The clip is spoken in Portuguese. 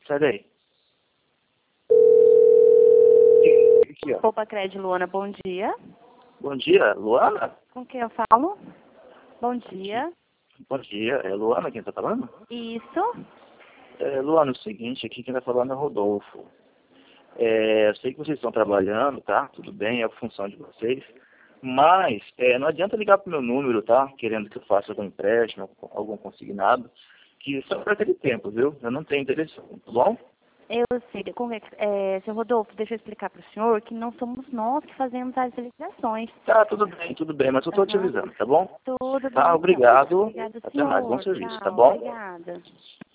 Sai daí. Aqui, ó. Poupa Crédito, Luana, bom dia. Bom dia, Luana? Com quem eu falo? Bom dia. Bom dia, é Luana quem tá falando? Isso. Luana, é o seguinte, aqui quem tá falando é Rodolfo. Eu sei que vocês estão trabalhando, tá? Tudo bem, é a função de vocês. Mas não adianta ligar pro meu número, tá? Querendo que eu faça algum empréstimo, algum consignado, que só para aquele tempo, viu? Eu não tenho interesse, tá bom? Eu sei. Seu Rodolfo, deixa eu explicar para o senhor que não somos nós que fazemos as ligações. Tá, tudo bem, mas eu tô te avisando, tá bom? Tudo bem. Tá, obrigado. Obrigada, Até senhor. mais, bom serviço, Tchau, tá bom? obrigada.